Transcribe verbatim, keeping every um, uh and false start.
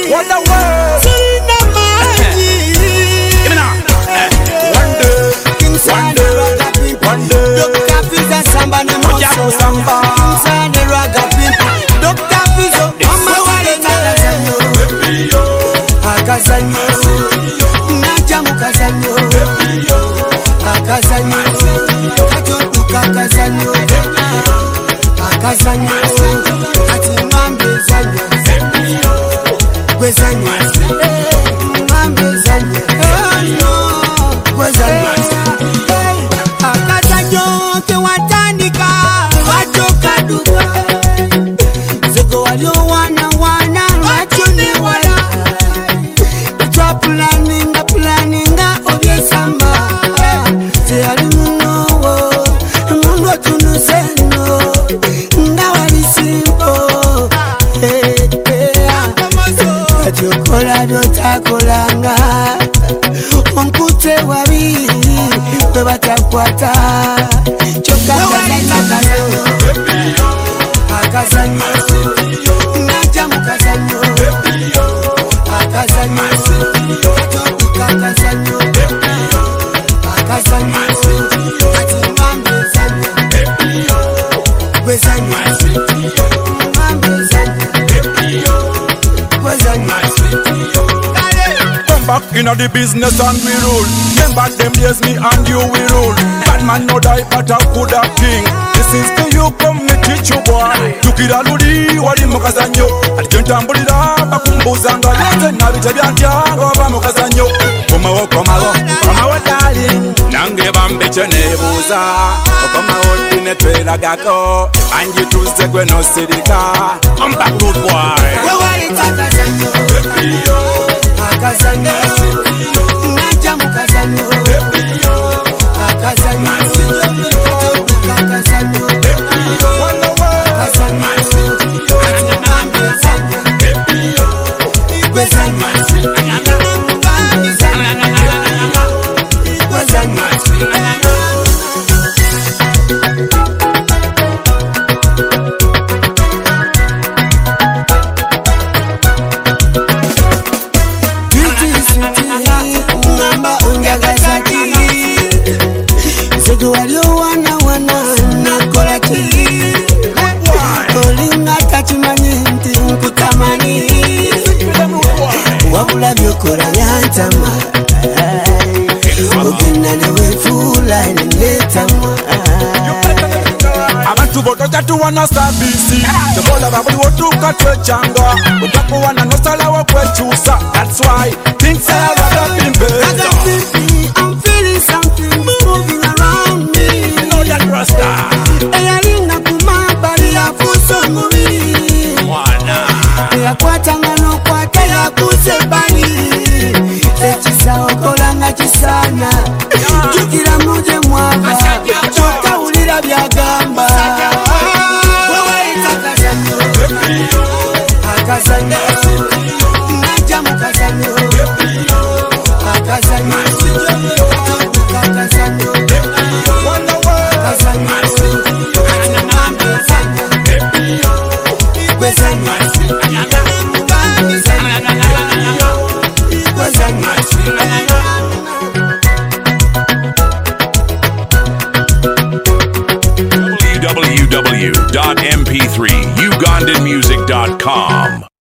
What the world? Sina maji. Give me now. One day, one day, one day. Doctor Fizo samba ni moso. Samba. Insane raga pimpi. Doctor Fizo mama wale takazanyo. Akazanyo. Najamu kazanyo. Akazanyo. Kajotu kakazanyo. Akazanyo. Ati mambe zanyo. Gwezanyo. Mambe zanyo. Gwezanyo. Akazanyo tewatandika. Wachoka duka. Zego walio wana wana. Wachone wala. Twa planinga planinga obye samba. Se ali munowo. Muno tunuseno. Ndawali simpo. Hey, hey. Atyokola dotakolanga. Onkute wabi. Bebatakwata. Choka kazanyo. Akazanyo. Najamu kazanyo. Akazanyo. Akazanyo. Akazanyo. Ati mambe zanyo. Gwezanyo. Mambe zanyo. Gwezanyo. Come back in the business and we rule. Remember them days me and you we rule. Bad man no die but a good a king. This is to you come me teach you boy. Tukira ludi wali mukazanyo. Alijentambulira bakumbuzanga yote na bita byantyango ba mukazanyo. Komawo komawo komawo darling. Nange bambe chenebuza. Komawo dinetwelagako. Anji tuze gwe no sirika. I'm back rude boy. Wewali takazanyo. Akazanyo. Najamu kazanyo. Akazanyo. Akazanyo. Akazanyo. Ati mambe zanyo. Gwezanyo. Gwezanyo. Zego walio wana wana nakola ki. Kolinga kachimanyi nti nkutamani. Wabula byokola yantama. Ogenda newe fula nenetama. Abantu botoja tuwana sabisi. Tebola babuli wotuka twechanga. Utakuwana nosala wa kwechusa. That's why things are rather been better. I'm feeling something moving around me. You know that Rasta. Eyalina kumabali ya fuso mubiri. Mwana. Eyakwatanga nokwata yakusebali. Ekisa okolanga kisana. Jukira muje mwava. Tokawulira byagamba. Wewe takazanyo. Akazanyo. Najamu kazanyo. Akazanyo. Akazanyo. Akazanyo. Ati mambe zanyo. Gwezanyo. Gwezanyo. w w w dot m p three ugandan music dot com